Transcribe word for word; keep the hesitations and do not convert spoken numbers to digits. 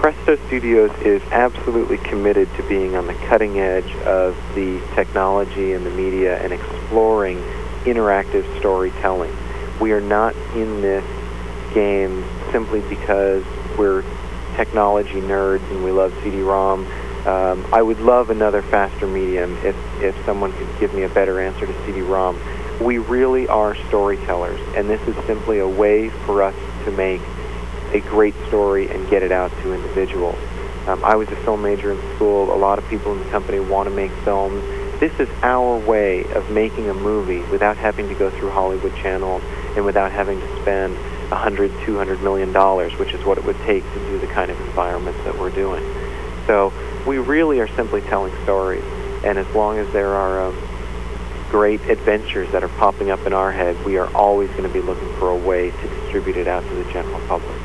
Presto Studios is absolutely committed to being on the cutting edge of the technology and the media and exploring interactive storytelling. We are not in this game simply because we're technology nerds and we love C D ROM. Um, I would love another faster medium if, if someone could give me a better answer to C D ROM. We really are storytellers, and this is simply a way for us to make a great story and get it out to individuals. Um, I was a film major in school. A lot of people in the company want to make films. This is our way of making a movie without having to go through Hollywood channels and without having to spend a hundred, two hundred million dollars, which is what it would take to do the kind of environments that we're doing. So we really are simply telling stories, and as long as there are um, great adventures that are popping up in our head, we are always going to be looking for a way to distribute it out to the general public.